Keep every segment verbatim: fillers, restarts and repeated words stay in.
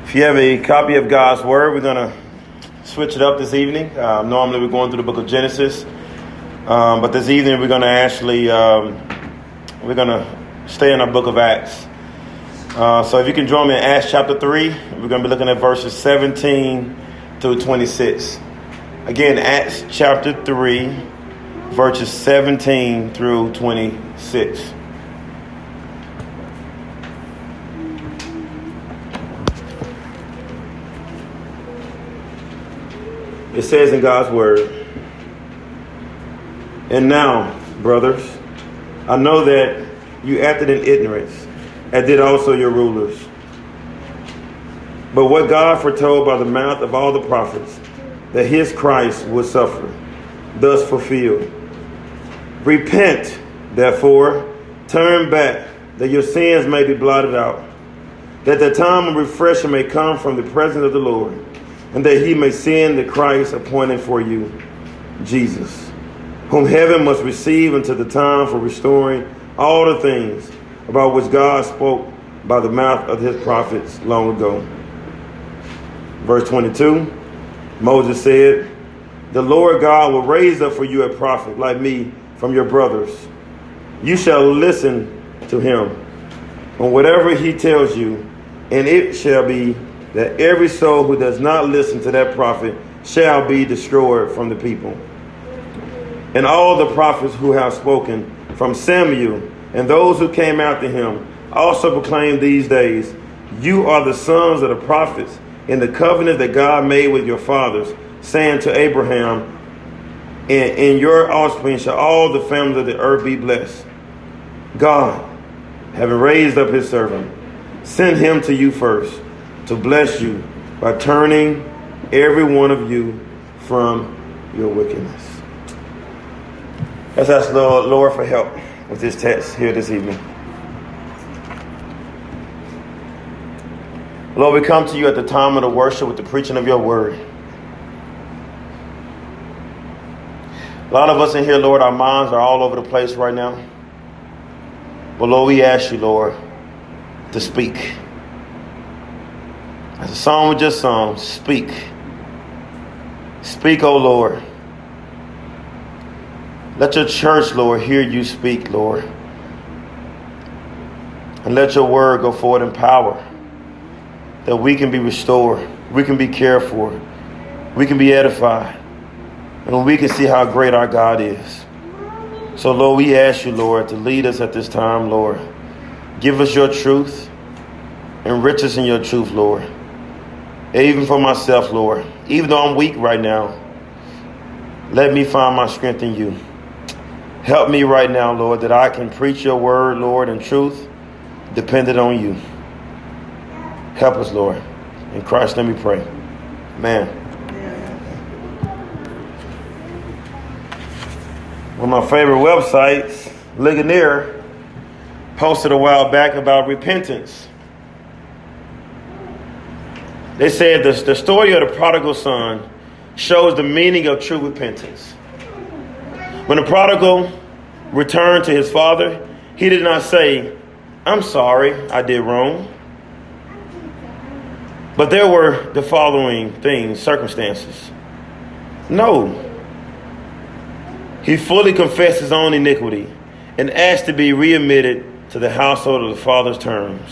If you have a copy of God's Word, we're going to switch it up this evening. Uh, normally we're going through the book of Genesis, um, but this evening we're going to actually, um, we're going to stay in our book of Acts. Uh, so if you can join me in Acts chapter three, we're going to be looking at verses seventeen through twenty-six. Again, Acts chapter three, verses seventeen through twenty-six. It says in God's Word, "And now, brothers, I know that you acted in ignorance, as did also your rulers. But what God foretold by the mouth of all the prophets, that his Christ would suffer, thus fulfilled. Repent, therefore, turn back, that your sins may be blotted out, that the time of refreshing may come from the presence of the Lord, and that he may send the Christ appointed for you, Jesus, whom heaven must receive until the time for restoring all the things about which God spoke by the mouth of his prophets long ago." Verse twenty-two, Moses said, "The Lord God will raise up for you a prophet like me from your brothers. You shall listen to him on whatever he tells you, and it shall be that every soul who does not listen to that prophet shall be destroyed from the people. And all the prophets who have spoken from Samuel and those who came after him also proclaim these days, you are the sons of the prophets in the covenant that God made with your fathers, saying to Abraham, and in your offspring shall all the families of the earth be blessed. God, having raised up his servant, sent him to you first, to bless you by turning every one of you from your wickedness." Let's ask the Lord for help with this text here this evening. Lord, we come to you at the time of the worship with the preaching of your word. A lot of us in here, Lord, our minds are all over the place right now. But Lord, we ask you, Lord, to speak. As the song we just sung, speak. Speak, O Lord. Let your church, Lord, hear you speak, Lord. And let your word go forward in power, that we can be restored, we can be cared for, we can be edified, and we can see how great our God is. So, Lord, we ask you, Lord, to lead us at this time, Lord. Give us your truth. Enrich us in your truth, Lord. Even for myself, Lord, even though I'm weak right now, let me find my strength in you. Help me right now, Lord, that I can preach your word, Lord, in truth, dependent on you. Help us, Lord. In Christ, let me pray. Amen. One of my favorite websites, Ligonier, posted a while back about repentance. They said the, the story of the prodigal son shows the meaning of true repentance. When the prodigal returned to his father, he did not say, "I'm sorry, I did wrong." But there were the following things, circumstances. No. He fully confessed his own iniquity and asked to be readmitted to the household of the father's terms.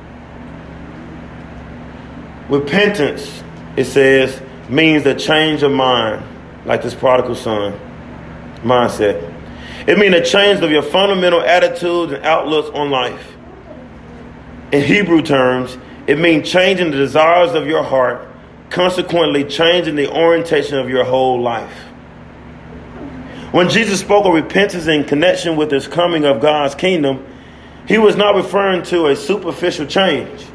Repentance, it says, means a change of mind, like this prodigal son mindset. It means a change of your fundamental attitudes and outlooks on life. In Hebrew terms, it means changing the desires of your heart, consequently changing the orientation of your whole life. When Jesus spoke of repentance in connection with this coming of God's kingdom, he was not referring to a superficial change.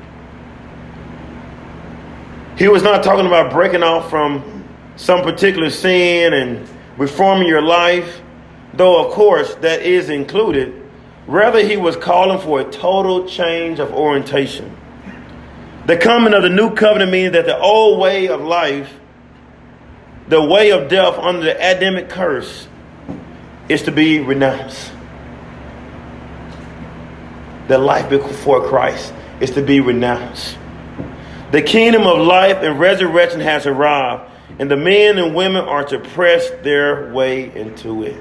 He was not talking about breaking off from some particular sin and reforming your life, though of course that is included. Rather, he was calling for a total change of orientation. The coming of the new covenant means that the old way of life, the way of death under the Adamic curse, is to be renounced. The life before Christ is to be renounced. The kingdom of life and resurrection has arrived, and the men and women are to press their way into it.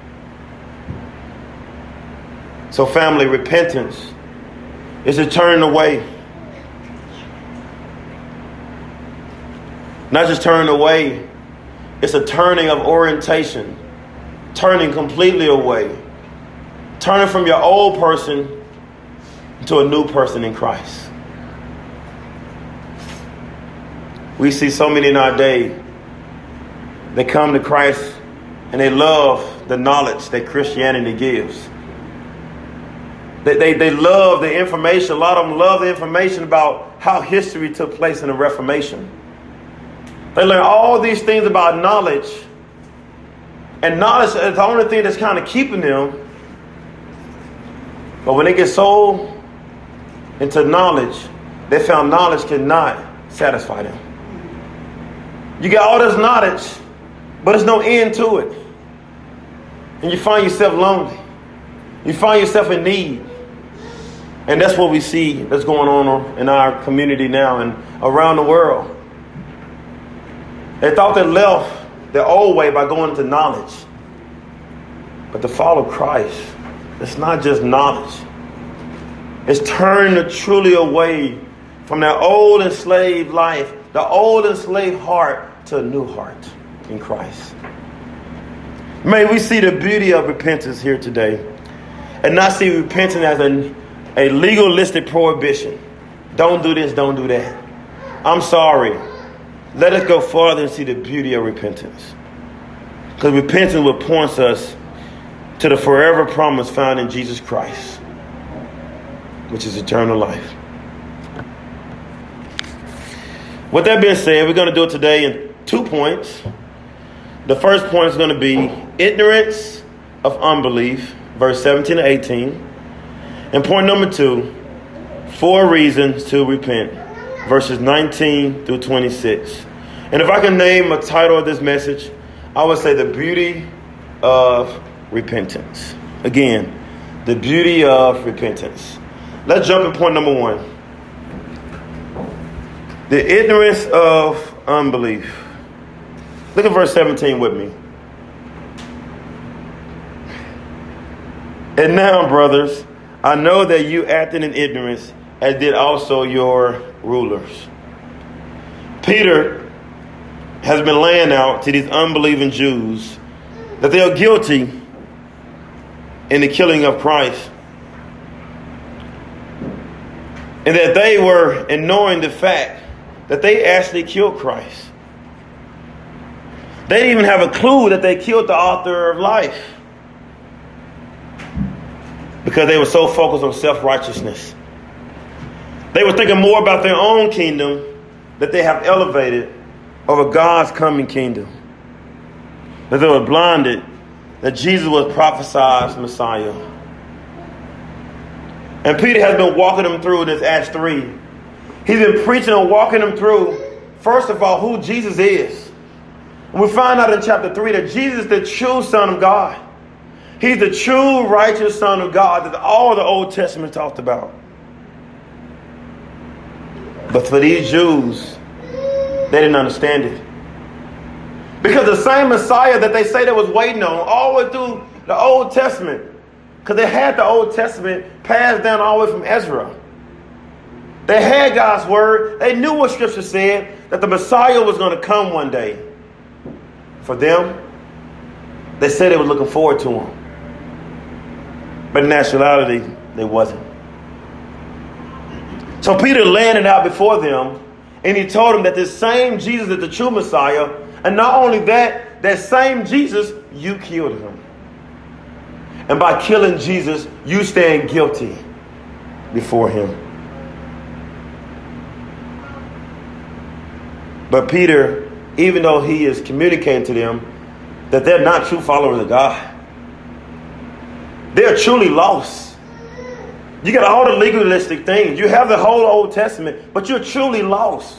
So family, repentance is a turning away. Not just turning away, it's a turning of orientation. Turning completely away. Turning from your old person to a new person in Christ. We see so many in our day, they come to Christ and they love the knowledge that Christianity gives. They, they, they love the information. A lot of them love the information about how history took place in the Reformation. They learn all these things about knowledge. And knowledge is the only thing that's kind of keeping them. But when they get so into knowledge, they found knowledge cannot satisfy them. You get all this knowledge, but there's no end to it. And you find yourself lonely. You find yourself in need. And that's what we see that's going on in our community now and around the world. They thought they left the old way by going into knowledge. But to follow Christ, it's not just knowledge. It's turning truly away from that old enslaved life, the old enslaved heart, to a new heart in Christ. May we see the beauty of repentance here today and not see repentance as a, a legalistic prohibition. Don't do this, don't do that. I'm sorry. Let us go farther and see the beauty of repentance. Because repentance will point us to the forever promise found in Jesus Christ, which is eternal life. With that being said, we're going to do it today in two points. The first point is going to be ignorance of unbelief, verse seventeen to eighteen. And point number two, four reasons to repent, verses nineteen through twenty-six. And if I can name a title of this message, I would say the beauty of repentance. Again, the beauty of repentance. Let's jump in point number one. The ignorance of unbelief. Look at verse seventeen with me. And now, brothers, I know that you acted in ignorance, as did also your rulers. Peter has been laying out to these unbelieving Jews that they are guilty in the killing of Christ. And that they were ignoring the fact that they actually killed Christ. They didn't even have a clue that they killed the author of life, because they were so focused on self-righteousness. They were thinking more about their own kingdom that they have elevated over God's coming kingdom. That they were blinded that Jesus was prophesied Messiah. And Peter has been walking them through this Acts three. He's been preaching and walking them through, first of all, who Jesus is. And we find out in chapter three that Jesus is the true Son of God. He's the true righteous Son of God that all the Old Testament talked about. But for these Jews, they didn't understand it. Because the same Messiah that they say they was waiting on all the way through the Old Testament, because they had the Old Testament passed down all the way from Ezra. They had God's word. They knew what Scripture said, that the Messiah was going to come one day. For them, they said they were looking forward to him. But in actuality, they wasn't. So Peter laid it out before them, and he told them that this same Jesus is the true Messiah. And not only that, that same Jesus, you killed him. And by killing Jesus, you stand guilty before him. But Peter, even though he is communicating to them that they're not true followers of God, they're truly lost. You got all the legalistic things. You have the whole Old Testament, but you're truly lost.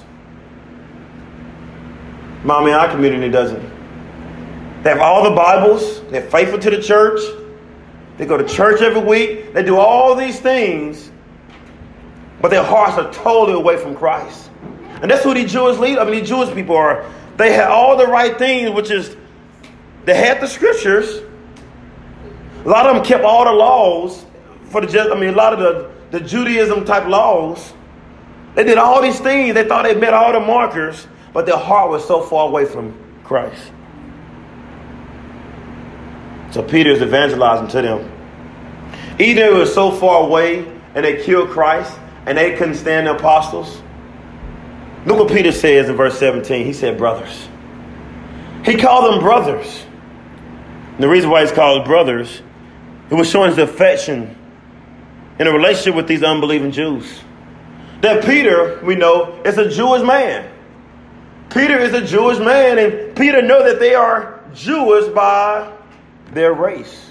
Mommy, our community doesn't. They have all the Bibles. They're faithful to the church. They go to church every week. They do all these things, but their hearts are totally away from Christ. And that's who these Jewish leaders, I mean, these Jewish people are. They had all the right things, which is, they had the scriptures. A lot of them kept all the laws for the, I mean, a lot of the, the Judaism type laws. They did all these things. They thought they met all the markers, but their heart was so far away from Christ. So Peter is evangelizing to them. Either it was so far away and they killed Christ and they couldn't stand the apostles. Look what Peter says in verse seventeen. He said, brothers. He called them brothers. And the reason why he's called brothers, it was showing his affection in a relationship with these unbelieving Jews. That Peter, we know, is a Jewish man. Peter is a Jewish man, and Peter knows that they are Jewish by their race.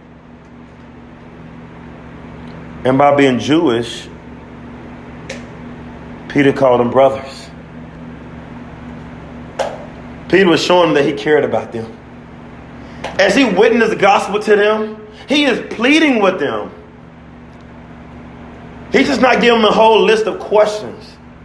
And by being Jewish, Peter called them brothers. Peter was showing them that he cared about them. As he witnessed the gospel to them, he is pleading with them. He's just not giving them a whole list of questions.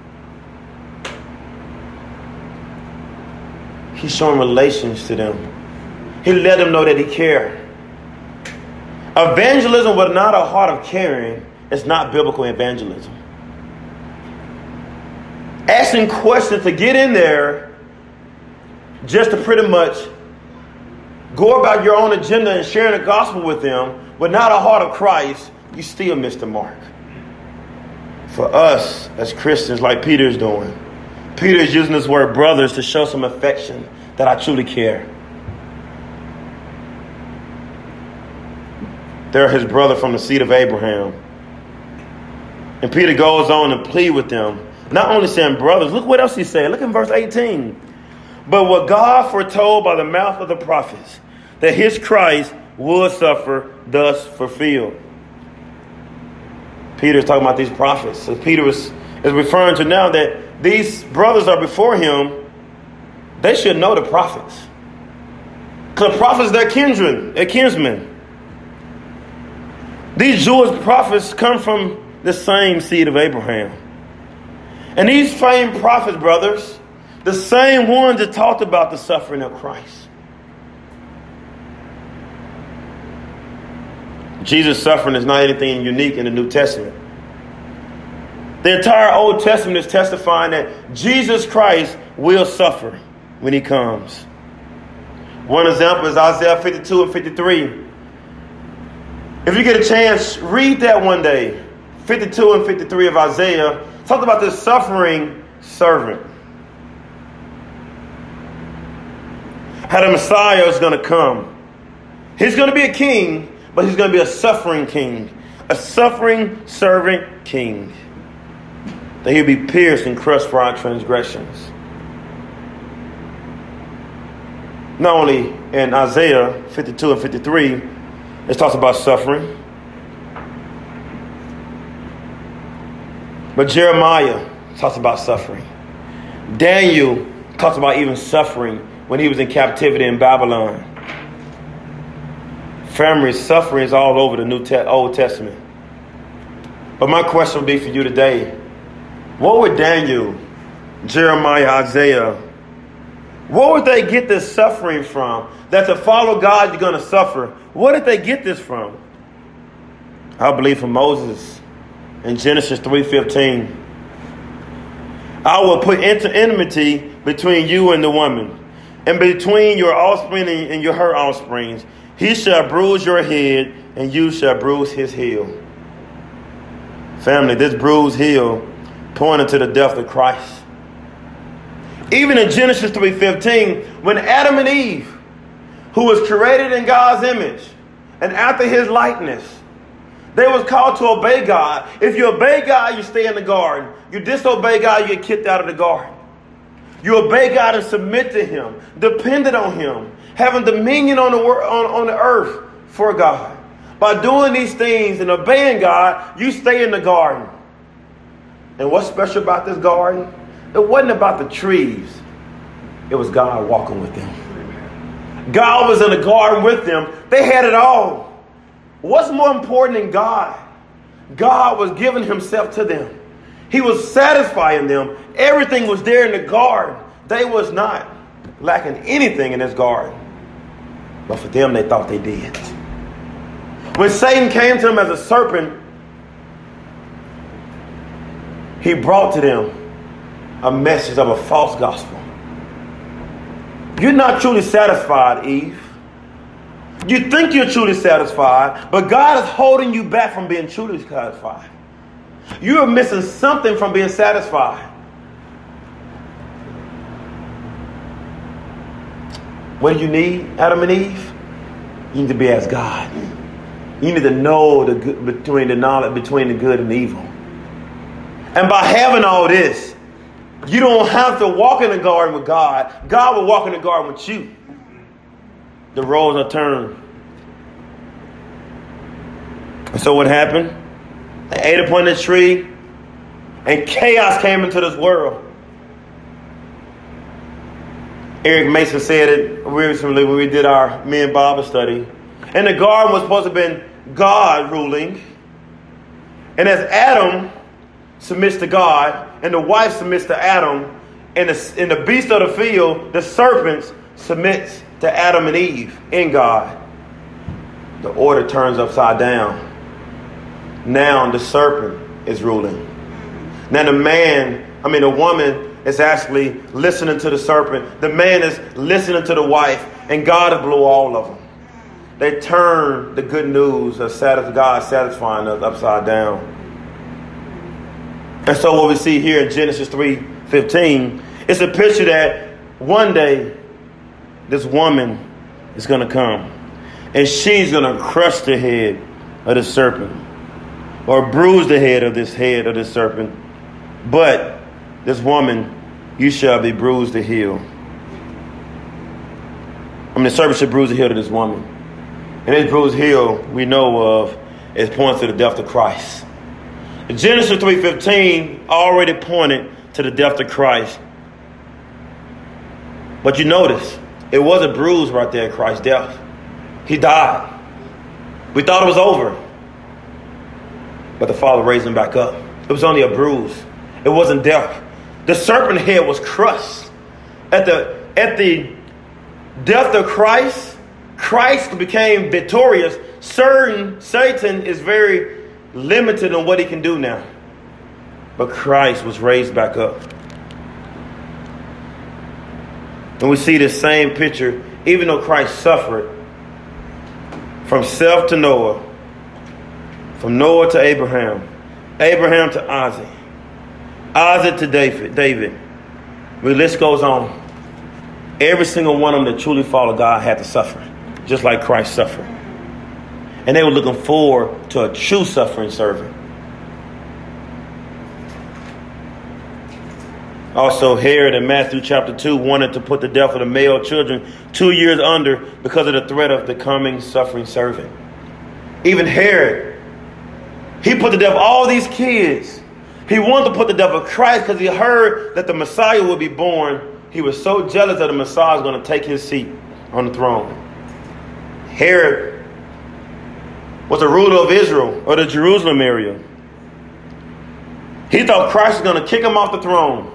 He's showing relations to them. He let them know that he cared. Evangelism without a heart of caring is not biblical evangelism. Asking questions to get in there just to pretty much go about your own agenda and sharing the gospel with them, but not a heart of Christ, you still miss the mark. For us as Christians, like Peter's doing, Peter is using this word brothers to show some affection that I truly care. They're his brother from the seed of Abraham. And Peter goes on and plead with them, not only saying brothers, look what else he said. Look in verse eighteen. But what God foretold by the mouth of the prophets, that his Christ would suffer, thus fulfilled. Peter is talking about these prophets. So Peter is, is referring to now that these brothers are before him. They should know the prophets. Because the prophets, they're kindred, they're kinsmen. These Jewish prophets come from the same seed of Abraham. And these famed prophets, brothers, the same ones that talked about the suffering of Christ. Jesus' suffering is not anything unique in the New Testament. The entire Old Testament is testifying that Jesus Christ will suffer when he comes. One example is Isaiah fifty-two and fifty-three. If you get a chance, read that one day. fifty-two and fifty-three of Isaiah talk about the suffering servant. How the Messiah is going to come. He's going to be a king, but he's going to be a suffering king. A suffering servant king. That he'll be pierced and crushed for our transgressions. Not only in Isaiah fifty-two and fifty-three, it talks about suffering. But Jeremiah talks about suffering. Daniel talks about even suffering when he was in captivity in Babylon. Family suffering is all over the New Te- Old Testament. But my question would be for you today. What would Daniel, Jeremiah, Isaiah, what would they get this suffering from? That to follow God, you're going to suffer. Where did they get this from? I believe from Moses in Genesis three fifteen. I will put enmity between you and the woman, and between your offspring and your her offsprings. He shall bruise your head, and you shall bruise his heel. Family, this bruised heel pointed to the death of Christ. Even in Genesis three fifteen, when Adam and Eve, who was created in God's image and after his likeness, they was called to obey God. If you obey God, you stay in the garden. You disobey God, you get kicked out of the garden. You obey God and submit to him, dependent on him, having dominion on the wor- on, on the earth for God. By doing these things and obeying God, you stay in the garden. And what's special about this garden? It wasn't about the trees. It was God walking with them. God was in the garden with them. They had it all. What's more important than God? God was giving himself to them. He was satisfying them. Everything was there in the garden. They was not lacking anything in this garden. But for them, they thought they did. When Satan came to them as a serpent, he brought to them a message of a false gospel. You're not truly satisfied, Eve. You think you're truly satisfied, but God is holding you back from being truly satisfied. You are missing something from being satisfied. What do you need, Adam and Eve? You need to be as God. You need to know the good, between the knowledge between the good and the evil. And by having all this, you don't have to walk in the garden with God. God will walk in the garden with you. The roles are turned. And so what happened? They ate upon the tree, and chaos came into this world. Eric Mason said it recently when we did our men Bible study. And the garden was supposed to have been God ruling. And as Adam submits to God, and the wife submits to Adam, and the, and the beast of the field, the serpents, submits to Adam and Eve in God, the order turns upside down. Now the serpent is ruling. Now the man, I mean the woman is actually listening to the serpent. The man is listening to the wife, and God blew all of them. They turn the good news of God satisfying us upside down. And so what we see here in Genesis three fifteen, it's a picture that one day this woman is going to come, and she's going to crush the head of the serpent, or bruise the head of this head of this serpent. But this woman, you shall be bruised the heel. I mean, the serpent should bruise the heel of this woman. And this bruised heel we know of is points to the death of Christ. Genesis three fifteen already pointed to the death of Christ. But you notice, it was a bruise right there at Christ's death. He died. We thought it was over. But the Father raised him back up. It was only a bruise. It wasn't death. The serpent head was crushed. At the, at the death of Christ, Christ became victorious. Certain Satan is very limited on what he can do now. But Christ was raised back up. And we see this same picture, even though Christ suffered from Seth to Noah, from Noah to Abraham, Abraham to Isaac, Isaac to David, David. The list goes on. Every single one of them that truly followed God had to suffer, just like Christ suffered. And they were looking forward to a true suffering servant. Also, Herod in Matthew chapter two wanted to put to death of the male children two years under because of the threat of the coming suffering servant. Even Herod, he put to death all these kids. He wanted to put to death of Christ because he heard that the Messiah would be born. He was so jealous that the Messiah was going to take his seat on the throne. Herod was the ruler of Israel, or the Jerusalem area. He thought Christ was going to kick him off the throne.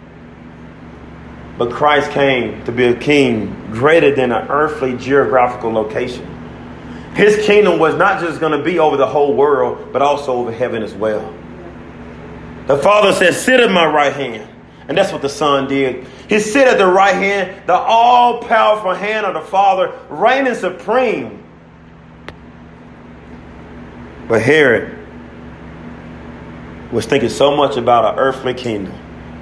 But Christ came to be a king greater than an earthly geographical location. His kingdom was not just going to be over the whole world, but also over heaven as well. The Father said, sit at my right hand. And that's what the Son did. He sit at the right hand, the all-powerful hand of the Father, reigning supreme. But Herod was thinking so much about an earthly kingdom.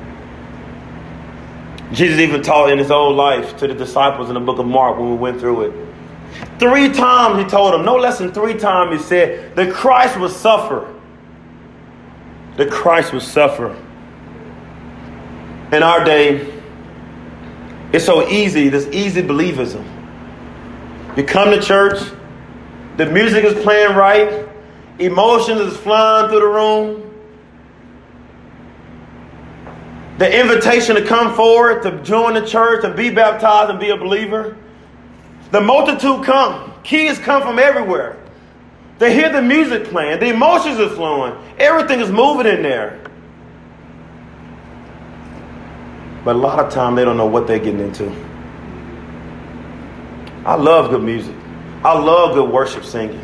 Jesus even taught in his own life to the disciples in the book of Mark when we went through it. Three times he told them, no less than three times he said, the Christ will suffer. The Christ will suffer. In our day, it's so easy, this easy believism. You come to church, the music is playing right, emotions is flying through the room. The invitation to come forward, to join the church, to be baptized and be a believer. The multitude come. Kids come from everywhere. They hear the music playing. The emotions are flowing. Everything is moving in there. But a lot of time they don't know what they're getting into. I love good music. I love good worship singing.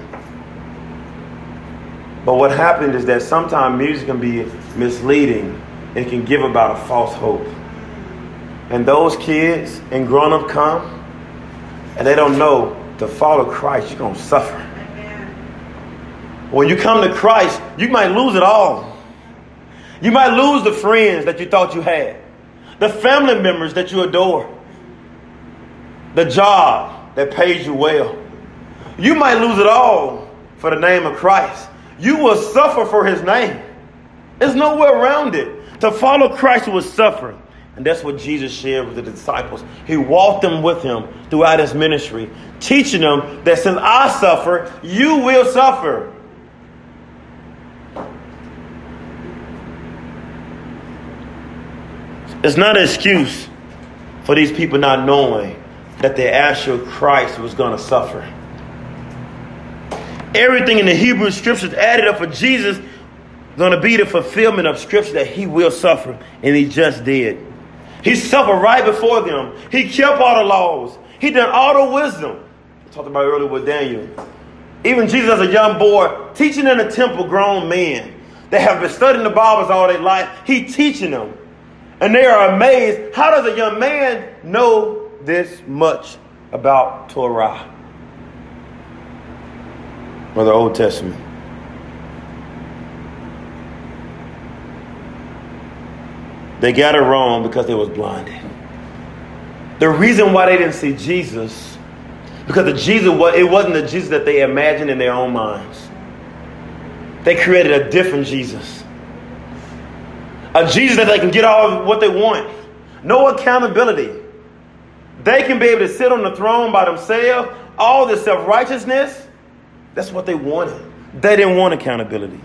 But what happened is that sometimes music can be misleading. It can give about a false hope. And those kids and grown-up come, and they don't know to follow Christ, you're going to suffer. When you come to Christ, you might lose it all. You might lose the friends that you thought you had, the family members that you adore, the job that pays you well. You might lose it all for the name of Christ. You will suffer for his name. There's no way around it. To follow Christ was suffering. And that's what Jesus shared with the disciples. He walked them with him throughout his ministry, teaching them that since I suffer, you will suffer. It's not an excuse for these people not knowing that the actual Christ was going to suffer. Everything in the Hebrew scriptures added up for Jesus going to be the fulfillment of scripture that he will suffer. And he just did. He suffered right before them. He kept all the laws. He done all the wisdom. I talked about earlier with Daniel. Even Jesus as a young boy, teaching in the temple grown men that have been studying the Bibles all their life. He teaching them. And they are amazed. How does a young man know this much about Torah or the Old Testament? They got it wrong because they was blinded. The reason why they didn't see Jesus, because the Jesus, it wasn't the Jesus that they imagined in their own minds. They created a different Jesus. A Jesus that they can get all of what they want. No accountability. They can be able to sit on the throne by themselves. All this self-righteousness, that's what they wanted. They didn't want accountability.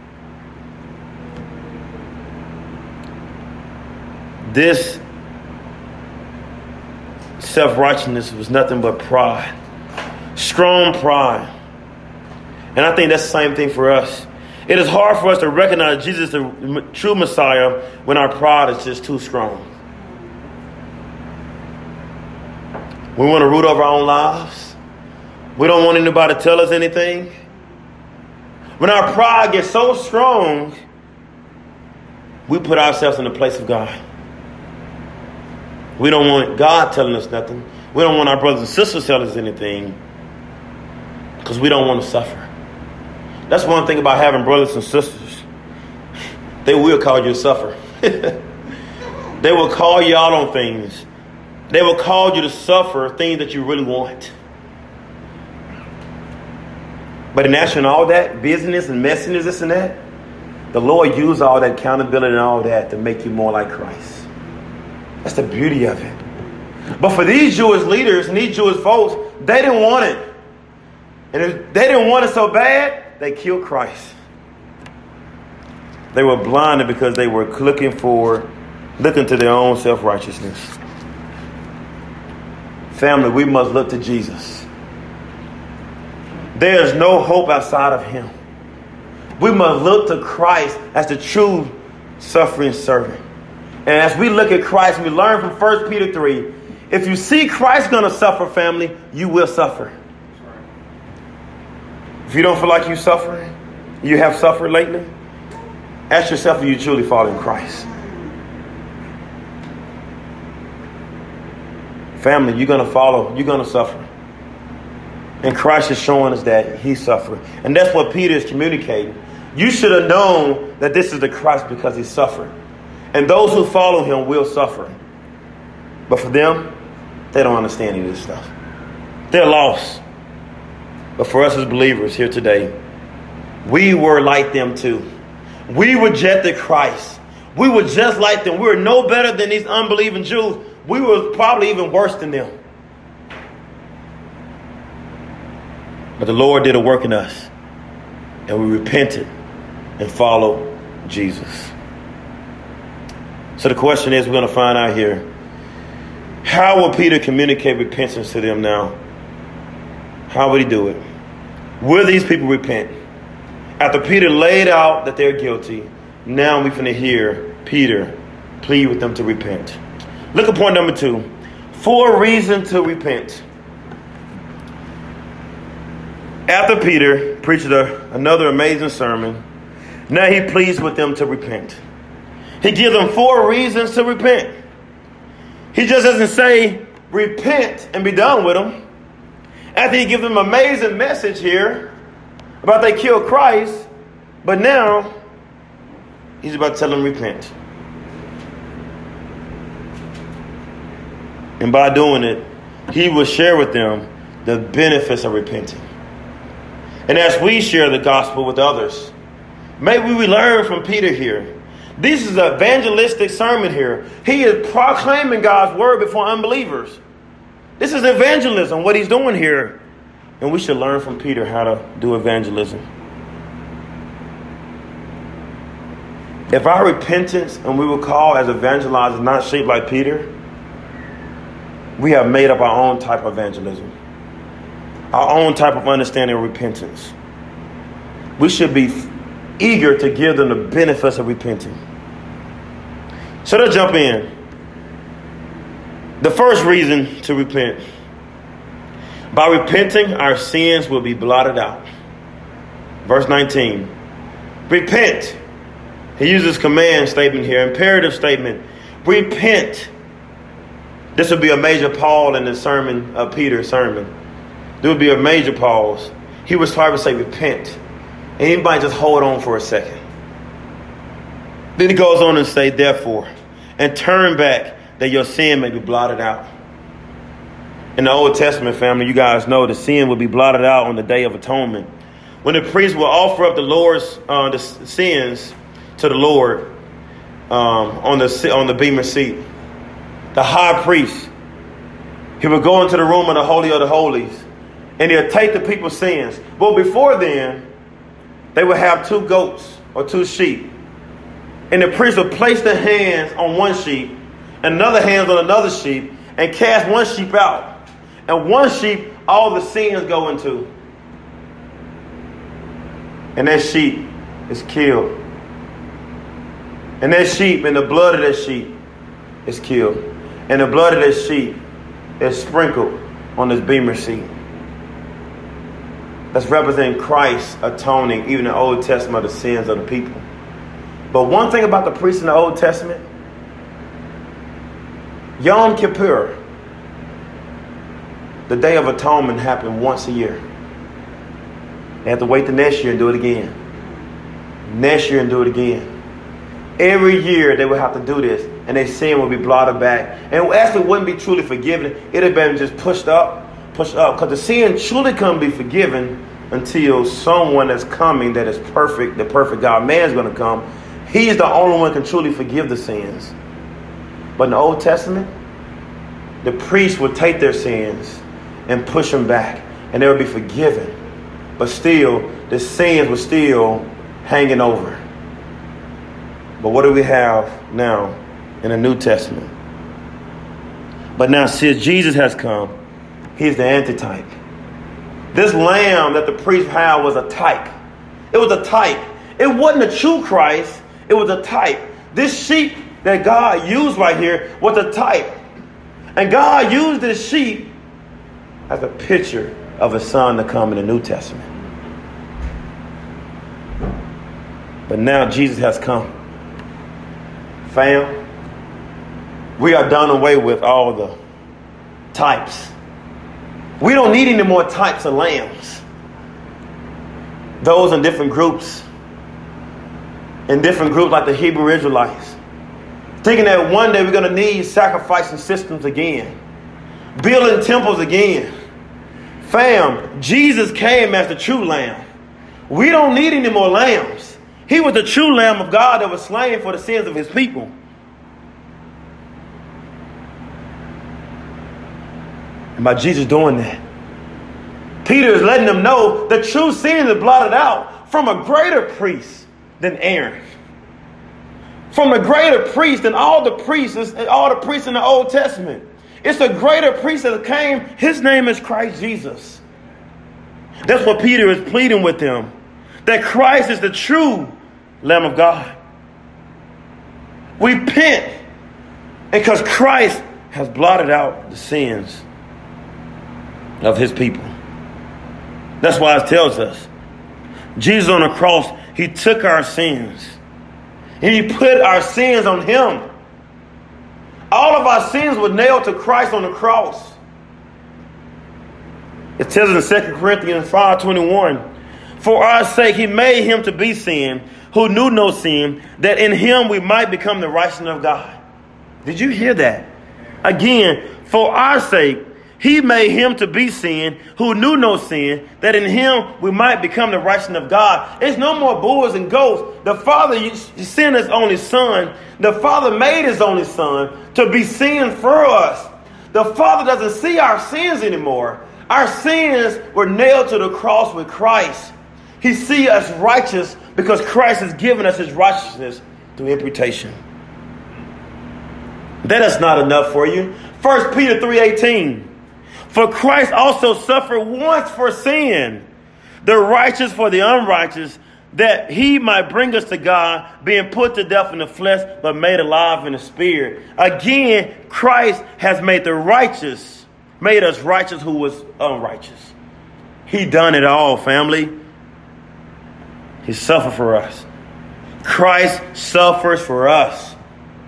This self-righteousness was nothing but pride. Strong pride. And I think that's the same thing for us. It is hard for us to recognize Jesus, the true Messiah, when our pride is just too strong. We want to root over our own lives. We don't want anybody to tell us anything. When our pride gets so strong, we put ourselves in the place of God. We don't want God telling us nothing. We don't want our brothers and sisters telling us anything because we don't want to suffer. That's one thing about having brothers and sisters. They will call you to suffer. They will call you out on things. They will call you to suffer things that you really want. But in actually all that business and messiness, this and that, the Lord used all that accountability and all that to make you more like Christ. That's the beauty of it. But for these Jewish leaders and these Jewish folks, they didn't want it. And if they didn't want it so bad, they killed Christ. They were blinded because they were looking for, looking to their own self-righteousness. Family, we must look to Jesus. There is no hope outside of him. We must look to Christ as the true suffering servant. And as we look at Christ, we learn from First Peter three, if you see Christ going to suffer, family, you will suffer. If you don't feel like you're suffering, you have suffered lately, ask yourself if you truly follow in Christ. Family, you're going to follow, you're going to suffer. And Christ is showing us that he suffered. And that's what Peter is communicating. You should have known that this is the Christ because he suffered. And those who follow him will suffer. But for them, they don't understand any of this stuff. They're lost. But for us as believers here today, we were like them too. We rejected Christ. We were just like them. We were no better than these unbelieving Jews. We were probably even worse than them. But the Lord did a work in us. And we repented and followed Jesus. So the question is, we're going to find out here, how will Peter communicate repentance to them now? How would he do it? Will these people repent? After Peter laid out that they're guilty, now we're going to hear Peter plead with them to repent. Look at point number two. Four reasons to repent. After Peter preached a, another amazing sermon, now he pleads with them to repent. He gives them four reasons to repent. He just doesn't say repent and be done with them. After he gives them an amazing message here about they killed Christ, but now he's about to tell them repent. And by doing it, he will share with them the benefits of repenting. And as we share the gospel with others, maybe we learn from Peter here. This is an evangelistic sermon here. He is proclaiming God's word before unbelievers. This is evangelism, what he's doing here. And we should learn from Peter how to do evangelism. If our repentance, and we will call as evangelizers, not shaped like Peter, we have made up our own type of evangelism. Our own type of understanding of repentance. We should be eager to give them the benefits of repenting. So let's jump in. The first reason to repent. By repenting, our sins will be blotted out. Verse nineteen. Repent. He uses command statement here, imperative statement. Repent. This would be a major pause in the sermon of Peter's sermon. There would be a major pause. He was trying to say repent. And he might just hold on for a second. Then he goes on and say, therefore, and turn back that your sin may be blotted out. In the Old Testament, family, you guys know the sin will be blotted out on the Day of Atonement. When the priest will offer up the Lord's uh, the sins to the Lord um, on the on the bema seat, the high priest, he would go into the room of the Holy of the Holies, and he'll take the people's sins. But before then, they would have two goats or two sheep. And the priest would place their hands on one sheep and another hands on another sheep and cast one sheep out. And one sheep, all the sins go into. And that sheep is killed. And that sheep and the blood of that sheep is killed. And the blood of that sheep is sprinkled on this bema seat. That's representing Christ atoning, even in the Old Testament, the sins of the people. But one thing about the priests in the Old Testament, Yom Kippur, the Day of Atonement, happened once a year. They have to wait the next year and do it again. Next year and do it again. Every year they would have to do this, and their sin would be blotted back. And it actually wouldn't be truly forgiven. It would have been just pushed up, pushed up. Because the sin truly couldn't be forgiven until someone that's coming that is perfect, the perfect God man is going to come. He's the only one who can truly forgive the sins. But in the Old Testament, the priest would take their sins and push them back, and they would be forgiven. But still, the sins were still hanging over. But what do we have now in the New Testament? But now, since Jesus has come, he's the antitype. This lamb that the priest had was a type. It was a type. It wasn't a true Christ. It was a type. This sheep that God used right here was a type. And God used this sheep as a picture of a son to come in the New Testament. But now Jesus has come. Fam, we are done away with all the types. We don't need any more types of lambs. Those in different groups. In different groups like the Hebrew Israelites. Thinking that one day we're going to need sacrificing systems again. Building temples again. Fam, Jesus came as the true lamb. We don't need any more lambs. He was the true Lamb of God that was slain for the sins of his people. And by Jesus doing that, Peter is letting them know the true sin is blotted out from a greater priest than Aaron. From a greater priest than all the priests, all the priests in the Old Testament. It's a greater priest that came. His name is Christ Jesus. That's what Peter is pleading with them. That Christ is the true Lamb of God. Repent because Christ has blotted out the sins of his people. That's why it tells us, Jesus on the cross, he took our sins and he put our sins on him. All of our sins were nailed to Christ on the cross. It tells us in Second Corinthians five twenty-one, for our sake he made him to be sin, who knew no sin, that in him we might become the righteousness of God. Did you hear that? Again, for our sake he made him to be sin, who knew no sin, that in him we might become the righteousness of God. It's no more bulls and goats. The Father sent his only Son. The Father made his only Son to be sin for us. The Father doesn't see our sins anymore. Our sins were nailed to the cross with Christ. He sees us righteous because Christ has given us his righteousness through imputation. That is not enough for you. First Peter three eighteen. For Christ also suffered once for sin, the righteous for the unrighteous, that he might bring us to God, being put to death in the flesh, but made alive in the spirit. Again, Christ has made the righteous, made us righteous who was unrighteous. He done it all, family. He suffered for us. Christ suffers for us.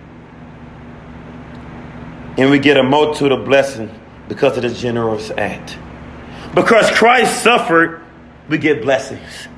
And we get a multitude of blessings because of this generous act. Because Christ suffered, we get blessings.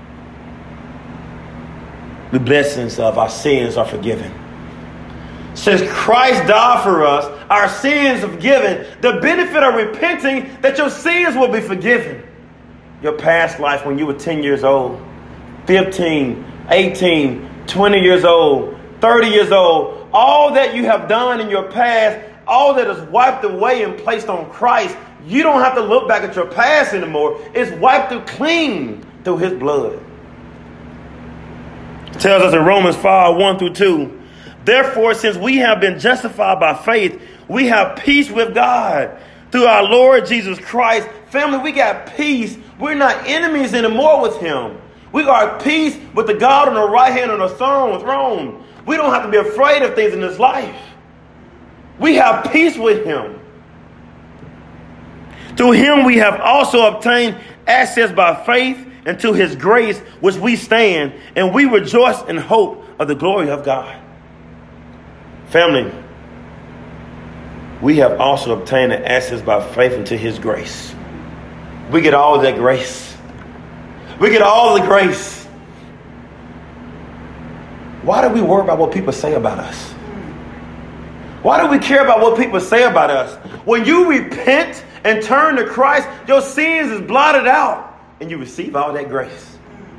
The blessings of our sins are forgiven. Since Christ died for us, our sins are forgiven. The benefit of repenting, that your sins will be forgiven. Your past life when you were ten years old, fifteen, eighteen, twenty years old, thirty years old, all that you have done in your past, all that is wiped away and placed on Christ. You don't have to look back at your past anymore. It's wiped clean through his blood. It tells us in Romans five, one through two, therefore, since we have been justified by faith, we have peace with God through our Lord Jesus Christ. Family, we got peace. We're not enemies anymore with him. We are at peace with the God on the right hand of the throne. We don't have to be afraid of things in this life. We have peace with him. Through him we have also obtained access by faith into his grace, which we stand, and we rejoice in hope of the glory of God. Family, we have also obtained access by faith into his grace. We get all of that grace. We get all the grace. Why do we worry about what people say about us? Why do we care about what people say about us? When you repent and turn to Christ, your sins is blotted out and you receive all that grace.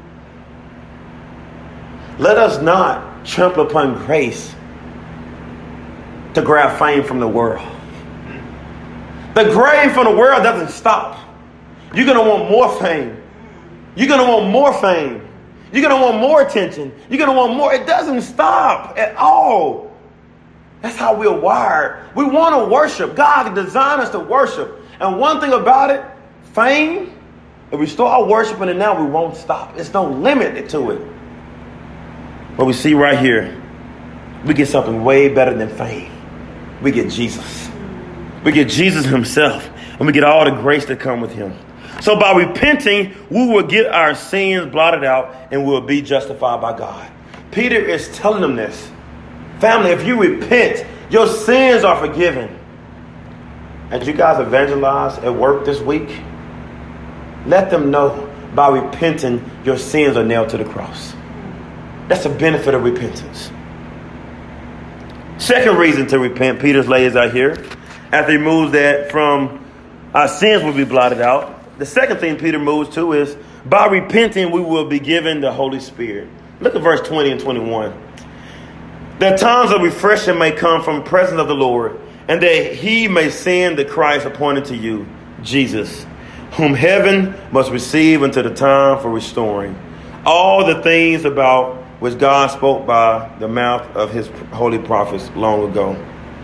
Let us not trample upon grace to grab fame from the world. The grave from the world doesn't stop. You're going to want more fame. You're going to want more fame. You're going to want more attention. You're going to want more. It doesn't stop at all. That's how we're wired. We want to worship. God designed us to worship. And one thing about it, fame, if we start worshiping it now, we won't stop. There's no limit to it. But we see right here, we get something way better than fame. We get Jesus. We get Jesus himself. And we get all the grace that come with him. So by repenting, we will get our sins blotted out and we'll be justified by God. Peter is telling them this. Family, if you repent, your sins are forgiven. As you guys evangelize at work this week, let them know by repenting, your sins are nailed to the cross. That's the benefit of repentance. Second reason to repent, Peter lays out here, after he moves that from our sins will be blotted out. The second thing Peter moves to is by repenting, we will be given the Holy Spirit. Look at verse twenty and twenty-one. That times of refreshing may come from the presence of the Lord, and that he may send the Christ appointed to you, Jesus, whom heaven must receive until the time for restoring all the things about which God spoke by the mouth of his holy prophets long ago.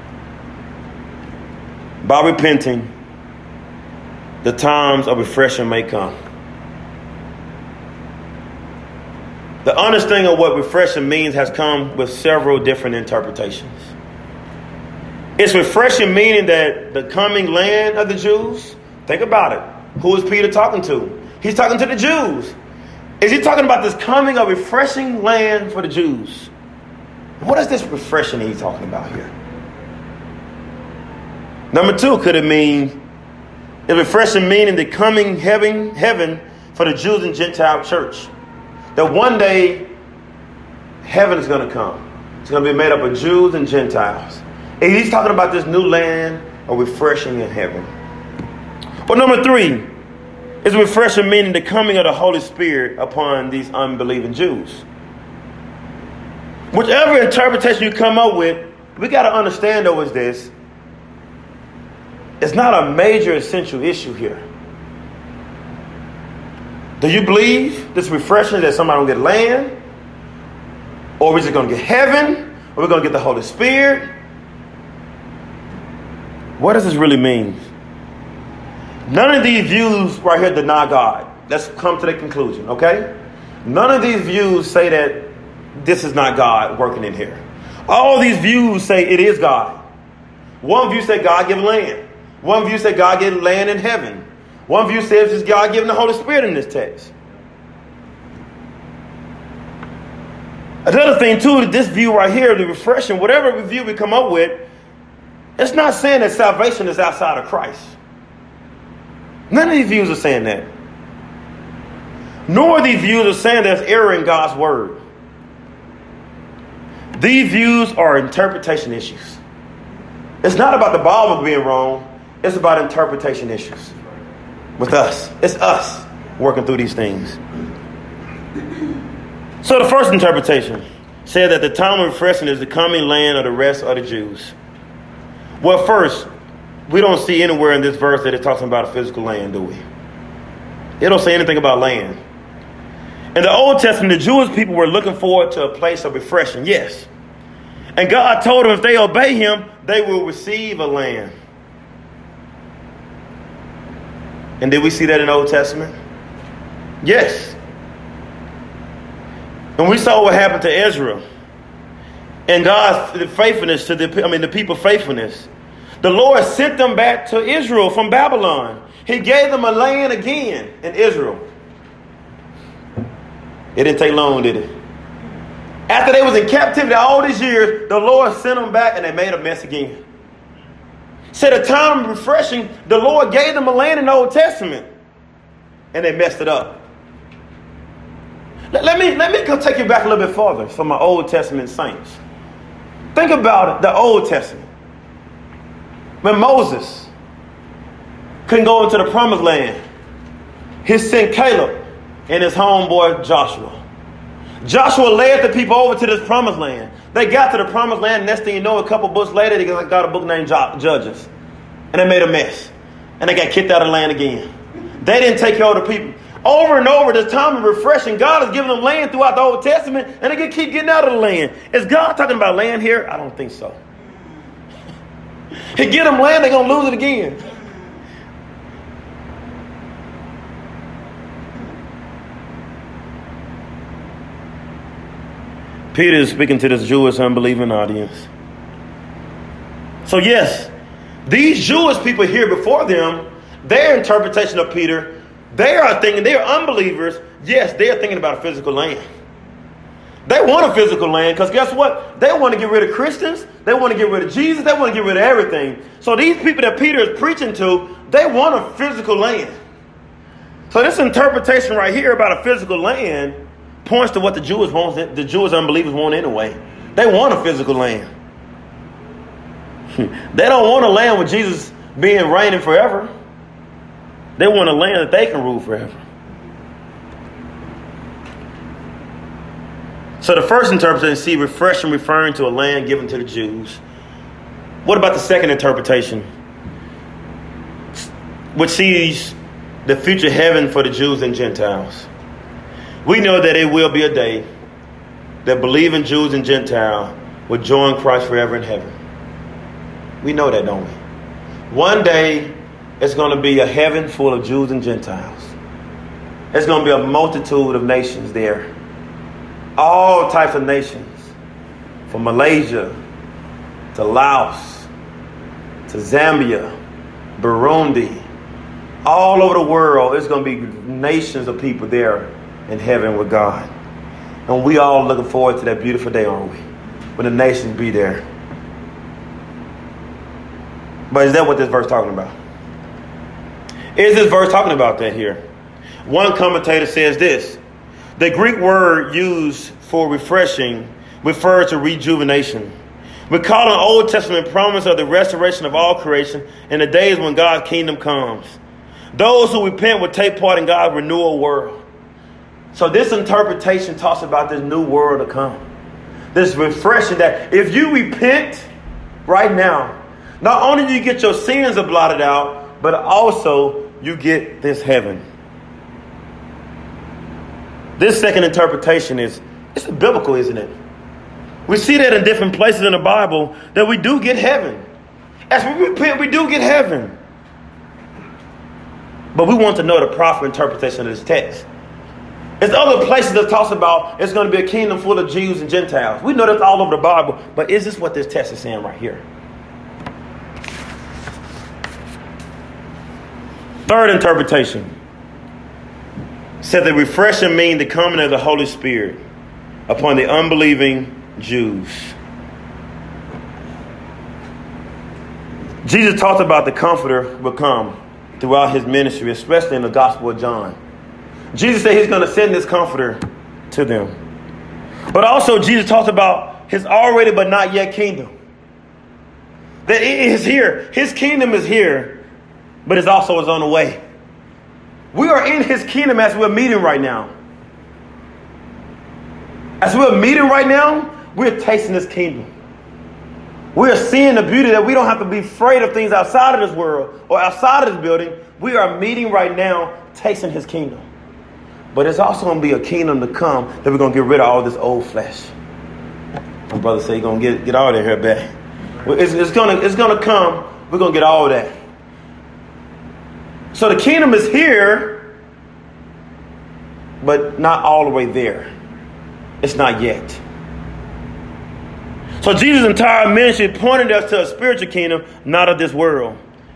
By repenting, the times of refreshing may come. The understanding of what refreshing means has come with several different interpretations. It's refreshing, meaning that the coming land of the Jews, think about it. Who is Peter talking to? He's talking to the Jews. Is he talking about this coming of refreshing land for the Jews? What is this refreshing he's talking about here? Number two, could it mean, is refreshing meaning the coming heaven, heaven for the Jews and Gentile church? That one day, heaven is going to come. It's going to be made up of Jews and Gentiles. And he's talking about this new land of refreshing in heaven. But number three is refreshing meaning the coming of the Holy Spirit upon these unbelieving Jews. Whichever interpretation you come up with, we got to understand though is this. It's not a major essential issue here. Do you believe this refreshing that somebody will get land? Or are we just going to get heaven? Or are we going to get the Holy Spirit? What does this really mean? None of these views right here deny God. Let's come to the conclusion, okay? None of these views say that this is not God working in here. All these views say it is God. One view say God give land. One view say God give land in heaven. One view says it's God giving the Holy Spirit in this text. Another thing too, this view right here, the refreshing, whatever view we come up with, it's not saying that salvation is outside of Christ. None of these views are saying that. Nor are these views are saying there's error in God's word. These views are interpretation issues. It's not about the Bible being wrong. It's about interpretation issues. With us. It's us working through these things. So the first interpretation said that the time of refreshing is the coming land of the rest of the Jews. Well, first, we don't see anywhere in this verse that it talks about a physical land, do we? It don't say anything about land. In the Old Testament, the Jewish people were looking forward to a place of refreshing, yes. And God told them if they obey him, they will receive a land. And did we see that in the Old Testament? Yes. And we saw what happened to Israel. And God's faithfulness to the, I mean, the people's faithfulness. The Lord sent them back to Israel from Babylon. He gave them a land again in Israel. It didn't take long, did it? After they was in captivity all these years, the Lord sent them back and they made a mess again. Said a time of refreshing, the Lord gave them a land in the Old Testament. And they messed it up. Let, let me, let me go take you back a little bit farther for my Old Testament saints. Think about it, the Old Testament. When Moses couldn't go into the promised land, he sent Caleb and his homeboy Joshua. Joshua led the people over to this promised land. They got to the promised land. Next thing you know, a couple books later, they got a book named Judges. And they made a mess. And they got kicked out of the land again. They didn't take care of the people. Over and over, this time of refreshing, God is giving them land throughout the Old Testament. And they keep getting out of the land. Is God talking about land here? I don't think so. He get them land, they're going to lose it again. Peter is speaking to this Jewish unbelieving audience. So yes, these Jewish people here before them, their interpretation of Peter, they are thinking, they are unbelievers. Yes, they are thinking about a physical land. They want a physical land because guess what? They want to get rid of Christians. They want to get rid of Jesus. They want to get rid of everything. So these people that Peter is preaching to, they want a physical land. So this interpretation right here about a physical land points to what the Jews want, the Jewish unbelievers want anyway. They want a physical land. They don't want a land with Jesus being reigning forever. They want a land that they can rule forever. So the first interpretation, see refreshing referring to a land given to the Jews. What about the second interpretation, which sees the future heaven for the Jews and Gentiles? We know that it will be a day that believing Jews and Gentiles will join Christ forever in heaven. We know that, don't we? One day, it's going to be a heaven full of Jews and Gentiles. There's going to be a multitude of nations there. All types of nations. From Malaysia to Laos to Zambia, Burundi, all over the world. There's going to be nations of people there in heaven with God. And we all looking forward to that beautiful day, aren't we? When the nations be there. But is that what this verse talking about? Is this verse talking about that here? One commentator says this: the Greek word used for refreshing refers to rejuvenation. We call an Old Testament promise of the restoration of all creation in the days when God's kingdom comes. Those who repent will take part in God's renewal world. So this interpretation talks about this new world to come. This refreshing that if you repent right now, not only do you get your sins blotted out, but also you get this heaven. This second interpretation is, it's biblical, isn't it? We see that in different places in the Bible that we do get heaven. As we repent, we do get heaven. But we want to know the proper interpretation of this text. There's other places that talks about it's going to be a kingdom full of Jews and Gentiles. We know that's all over the Bible, but is this what this text is saying right here? Third interpretation said that refreshing means the coming of the Holy Spirit upon the unbelieving Jews. Jesus talked about the Comforter will come throughout his ministry, especially in the Gospel of John. Jesus said he's going to send this Comforter to them. But also Jesus talked about his already but not yet kingdom. That it is here. His kingdom is here, but it also is on the way. We are in his kingdom as we're meeting right now. As we're meeting right now, we're tasting this kingdom. We are seeing the beauty that we don't have to be afraid of things outside of this world or outside of this building. We are meeting right now, tasting his kingdom. But it's also going to be a kingdom to come that we're going to get rid of all this old flesh. My brother said, you're going to get, get all that here back. It's, it's going to, it's going to come. We're going to get all of that. So the kingdom is here, but not all the way there. It's not yet. So Jesus' entire ministry pointed us to a spiritual kingdom, not of this world.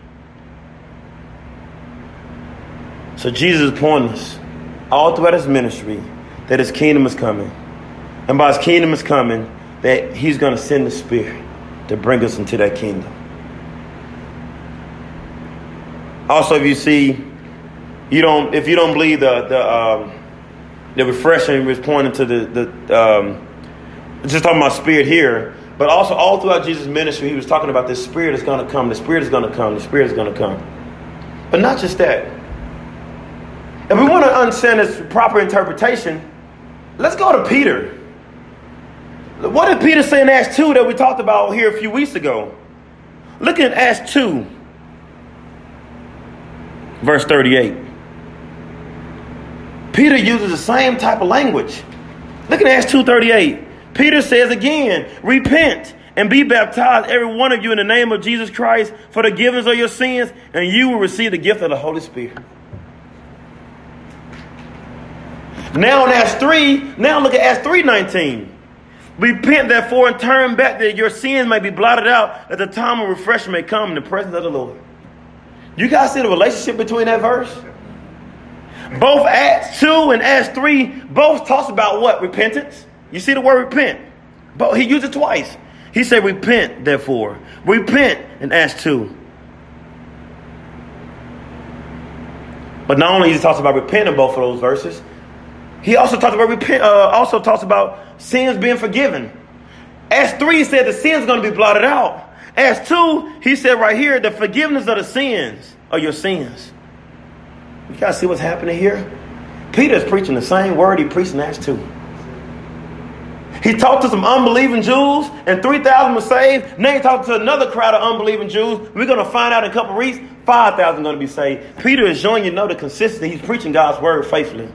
So Jesus is pointing us all throughout his ministry that his kingdom is coming. And by his kingdom is coming, that he's going to send the Spirit to bring us into that kingdom. Also, if you see, you don't, if you don't believe the the um, the refreshing was pointing to the the um, just talking about Spirit here, but also all throughout Jesus' ministry, he was talking about this Spirit is going to come, the Spirit is going to come, the Spirit is going to come. But not just that. If we want to understand this proper interpretation, let's go to Peter. What did Peter say in Acts two that we talked about here a few weeks ago? Look at Acts two. Verse thirty-eight. Peter uses the same type of language. Look at Acts two thirty-eight. Peter says again, repent and be baptized, every one of you, in the name of Jesus Christ for the forgiveness of your sins, and you will receive the gift of the Holy Spirit. Now in Acts three, now look at Acts three nineteen. Repent therefore and turn back that your sins may be blotted out, that the time of refreshing may come in the presence of the Lord. You guys see the relationship between that verse? Both Acts two and Acts three both talks about what? Repentance. You see the word repent. But he used it twice. He said repent therefore. Repent in Acts two. But not only he talks about repent in both of those verses, he also talks about repent. Uh, also talks about sins being forgiven. Acts three said the sins are going to be blotted out. Acts two, he said right here, the forgiveness of the sins of your sins. You guys see what's happening here? Peter is preaching the same word he preached in Acts two. He talked to some unbelieving Jews, and three thousand were saved. Now he talked to another crowd of unbelieving Jews. We're going to find out in a couple of weeks, five thousand are going to be saved. Peter is showing you know the consistency. He's preaching God's word faithfully.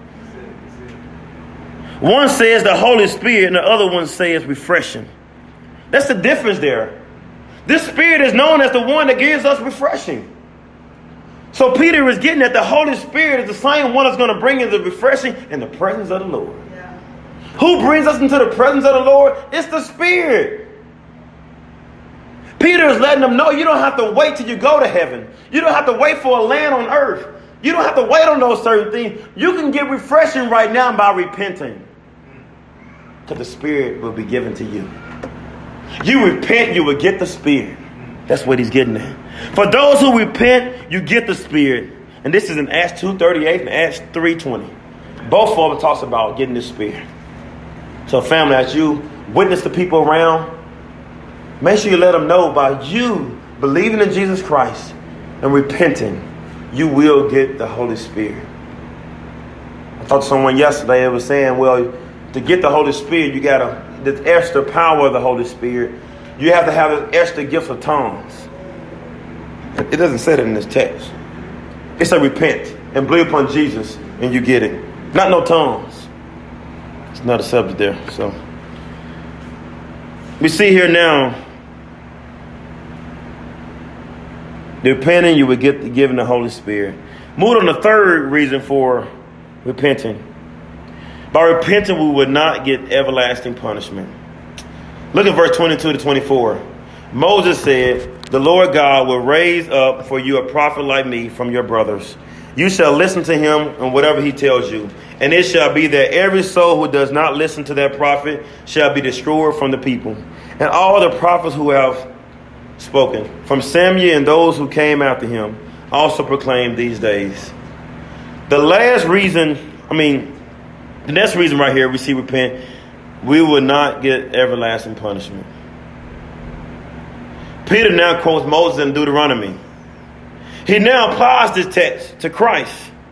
One says the Holy Spirit, and the other one says refreshing. That's the difference there. This Spirit is known as the one that gives us refreshing. So Peter is getting that the Holy Spirit is the same one that's going to bring in the refreshing in the presence of the Lord. Yeah. Who brings us into the presence of the Lord? It's the Spirit. Peter is letting them know you don't have to wait till you go to heaven. You don't have to wait for a land on earth. You don't have to wait on those certain things. You can get refreshing right now by repenting. Because the Spirit will be given to you. You repent, you will get the Spirit. That's what he's getting at. For those who repent, you get the Spirit. And this is in Acts two thirty-eight and Acts three twenty. Both of them talks about getting the Spirit. So family, as you witness the people around, make sure you let them know by you believing in Jesus Christ and repenting, you will get the Holy Spirit. I talked to someone yesterday that was saying, well, to get the Holy Spirit, you got to, the extra power of the Holy Spirit, you have to have the extra gift of tongues. It doesn't say that in this text. It said repent and believe upon Jesus and you get it. Not no tongues. It's not a subject there. So we see here now, the repenting, you would get given the Holy Spirit. Move on the third reason for repenting. By repenting, we would not get everlasting punishment. Look at verse twenty-two to twenty-four. Moses said, the Lord God will raise up for you a prophet like me from your brothers. You shall listen to him and whatever he tells you. And it shall be that every soul who does not listen to that prophet shall be destroyed from the people. And all the prophets who have spoken from Samuel and those who came after him also proclaim these days. The last reason, I mean, the next reason right here we see repent, we will not get everlasting punishment. Peter now quotes Moses in Deuteronomy. He now applies this text to Christ.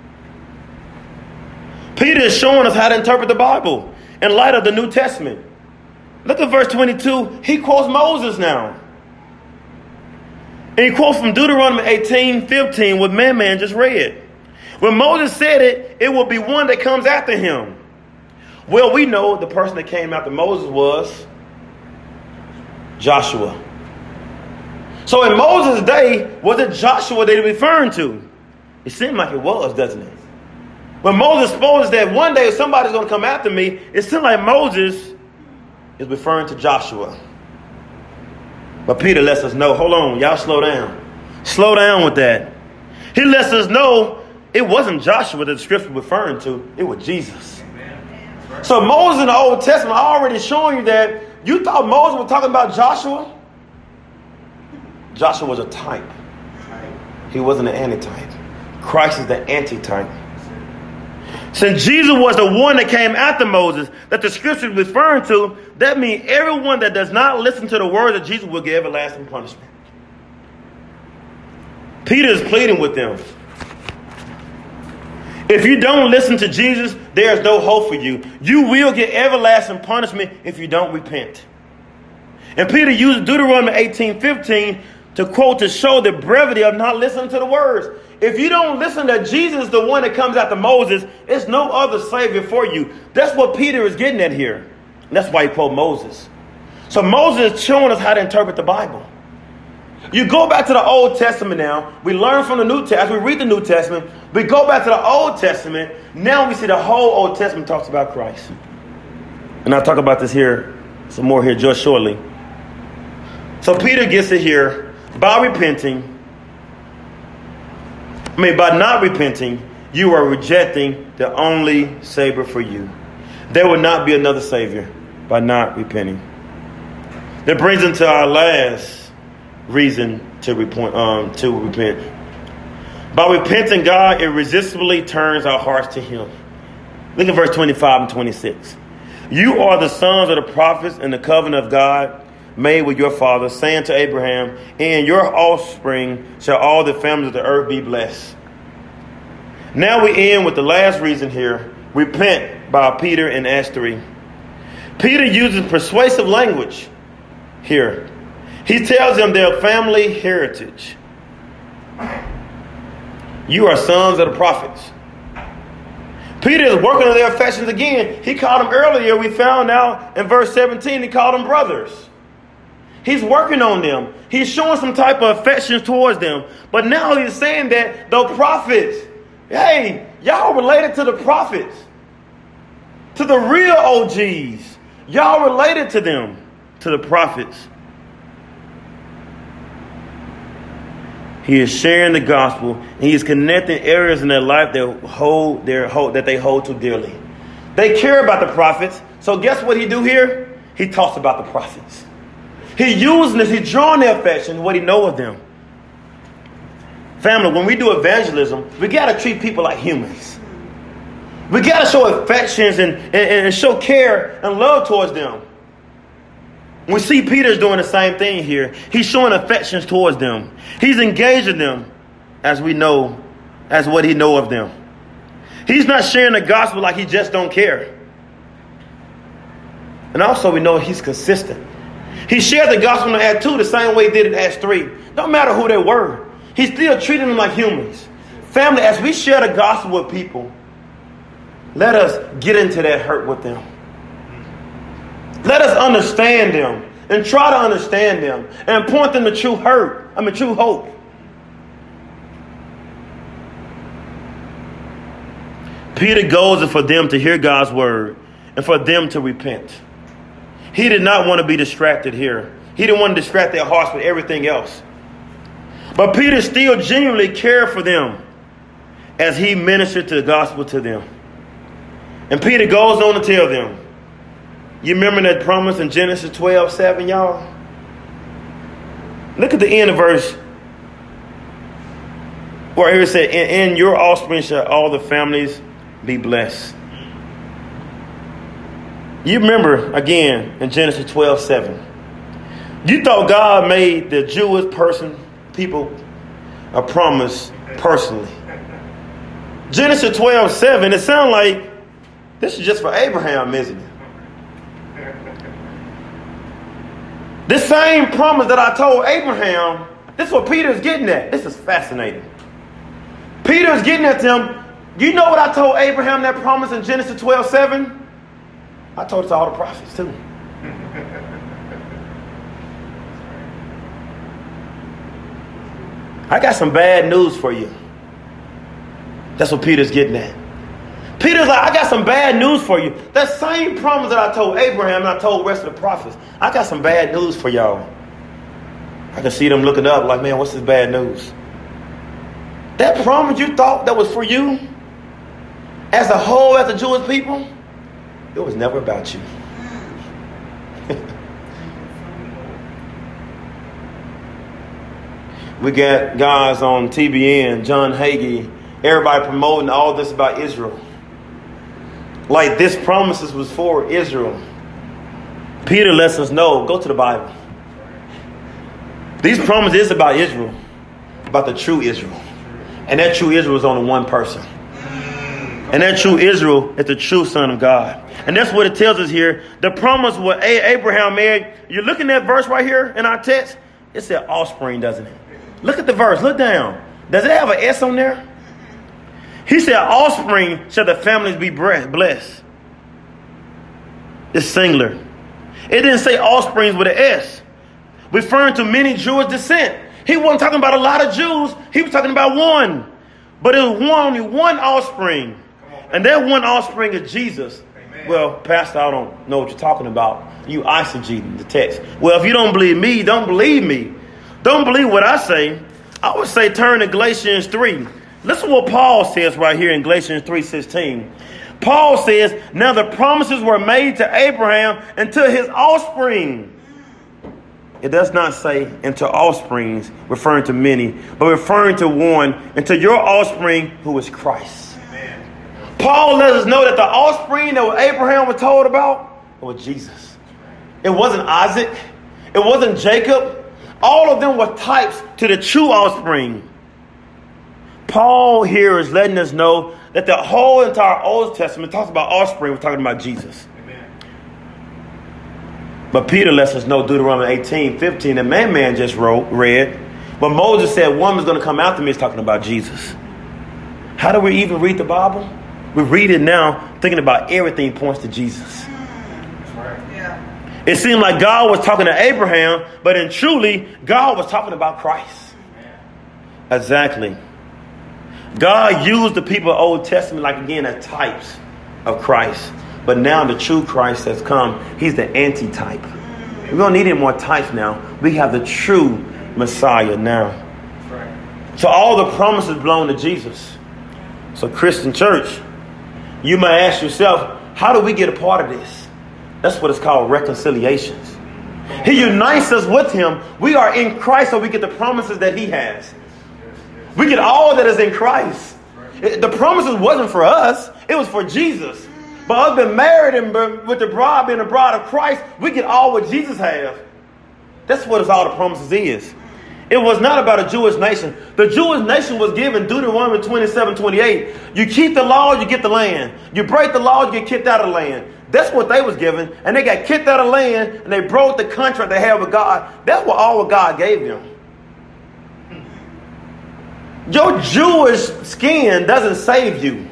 Peter is showing us how to interpret the Bible in light of the New Testament. Look at verse twenty-two. He quotes Moses now. And he quotes from Deuteronomy eighteen fifteen, what Man Man just read. When Moses said it, it will be one that comes after him. Well, we know the person that came after Moses was Joshua. So in Moses' day, was it Joshua they were referring to? It seemed like it was, doesn't it? When Moses spoke that one day somebody's going to come after me, it seemed like Moses is referring to Joshua. But Peter lets us know, hold on, y'all slow down. Slow down with that. He lets us know it wasn't Joshua that the scripture was referring to. It was Jesus. So Moses in the Old Testament already showing you that you thought Moses was talking about Joshua. Joshua was a type. He wasn't an antitype. Christ is the antitype. Since Jesus was the one that came after Moses that the scripture is referring to, that means everyone that does not listen to the words of Jesus will get everlasting punishment. Peter is pleading with them. If you don't listen to Jesus, there is no hope for you. You will get everlasting punishment if you don't repent. And Peter used Deuteronomy eighteen fifteen to quote to show the brevity of not listening to the words. If you don't listen that Jesus is the one that comes after Moses, there's no other Savior for you. That's what Peter is getting at here. And that's why he quote Moses. So Moses is showing us how to interpret the Bible. You go back to the Old Testament now. We learn from the New Testament. We read the New Testament. We go back to the Old Testament. Now we see the whole Old Testament talks about Christ. And I'll talk about this here, some more here just shortly. So Peter gets it here. By repenting, I mean, by not repenting, you are rejecting the only Savior for you. There will not be another Savior by not repenting. That brings us to our last reason to repent. Um, to repent. By repenting, God irresistibly turns our hearts to Him. Look at verse twenty-five and twenty-six. You are the sons of the prophets and the covenant of God made with your father, saying to Abraham, in your offspring shall all the families of the earth be blessed. Now we end with the last reason here, repent, by Peter in Acts three. Peter uses persuasive language here. He tells them their family heritage. You are sons of the prophets. Peter is working on their affections again. He called them earlier, we found out in verse seventeen, he called them brothers. He's working on them. He's showing some type of affection towards them. But now he's saying that the prophets, hey, y'all related to the prophets, to the real O Gs. Y'all related to them, to the prophets. He is sharing the gospel, and he is connecting areas in their life that hold their hold that they hold too dearly. They care about the prophets. So guess what he do here? He talks about the prophets. He using this, he's drawing their affection, what he know of them. Family, when we do evangelism, we got to treat people like humans. We got to show affections and, and, and show care and love towards them. We see Peter's doing the same thing here. He's showing affections towards them. He's engaging them as we know, as what he know of them. He's not sharing the gospel like he just don't care. And also we know he's consistent. He shared the gospel in Acts two the same way he did in Acts three. No matter who they were. He's still treating them like humans. Family, as we share the gospel with people, let us get into that hurt with them. Let us understand them and try to understand them and point them to true hurt. I mean, true hope. Peter goes for them to hear God's word and for them to repent. He did not want to be distracted here. He didn't want to distract their hearts with everything else. But Peter still genuinely cared for them as he ministered the gospel to them. And Peter goes on to tell them, you remember that promise in Genesis twelve seven, y'all? Look at the end of verse where here it said, in, in your offspring shall all the families be blessed. You remember, again, in Genesis twelve seven. You thought God made the Jewish person, people, a promise personally. Genesis twelve seven, it sounds like this is just for Abraham, isn't it? This same promise that I told Abraham, this is what Peter's getting at. This is fascinating. Peter's getting at them. You know what I told Abraham, that promise in Genesis twelve seven? I told it to all the prophets too. I got some bad news for you. That's what Peter's getting at. Peter's like, I got some bad news for you. That same promise that I told Abraham and I told the rest of the prophets, I got some bad news for y'all. I can see them looking up like, man, what's this bad news? That promise you thought that was for you, as a whole, as the Jewish people, it was never about you. We got guys on T B N, John Hagee, everybody promoting all this about Israel. Like this promises was for Israel. Peter lets us know, go to the Bible. These promises is about Israel, about the true Israel. And that true Israel is only one person. And that true Israel is the true Son of God. And that's what it tells us here. The promise what Abraham made. You're looking at verse right here in our text. It said offspring, doesn't it? Look at the verse. Look down. Does it have an S on there? He said, offspring shall the families be blessed. It's singular. It didn't say offsprings with an S. Referring to many Jewish descent. He wasn't talking about a lot of Jews. He was talking about one. But it was one, only one offspring. And that one offspring is Jesus. Amen. Well, Pastor, I don't know what you're talking about. You eisegeting the text. Well, if you don't believe me, don't believe me. Don't believe what I say. I would say turn to Galatians three. Listen to what Paul says right here in Galatians three sixteen. Paul says, now the promises were made to Abraham and to his offspring. It does not say into offsprings, referring to many, but referring to one, and to your offspring who is Christ. Amen. Paul lets us know that the offspring that Abraham was told about was Jesus. It wasn't Isaac. It wasn't Jacob. All of them were types to the true offspring. Paul here is letting us know that the whole entire Old Testament talks about offspring. We're talking about Jesus. Amen. But Peter lets us know Deuteronomy eighteen fifteen, that man man just wrote, read. But Moses said one was going to come after me is talking about Jesus. How do we even read the Bible? We read it now thinking about everything points to Jesus. That's right. Yeah. It seemed like God was talking to Abraham, but in truly, God was talking about Christ. Amen. Exactly. God used the people of the Old Testament, like again, as types of Christ. But now the true Christ has come. He's the anti-type. We don't need any more types now. We have the true Messiah now. Right. So all the promises belong to Jesus. So Christian church, you might ask yourself, how do we get a part of this? That's what it's called, reconciliations. He unites us with him. We are in Christ, so we get the promises that he has. We get all that is in Christ. The promises wasn't for us. It was for Jesus. But us being married and with the bride being the bride of Christ, we get all what Jesus has. That's what all the promises is. It was not about a Jewish nation. The Jewish nation was given Deuteronomy twenty-seven, twenty-eight. You keep the law, you get the land. You break the law, you get kicked out of the land. That's what they was given. And they got kicked out of the land and they broke the contract they had with God. That's what all what God gave them. Your Jewish skin doesn't save you.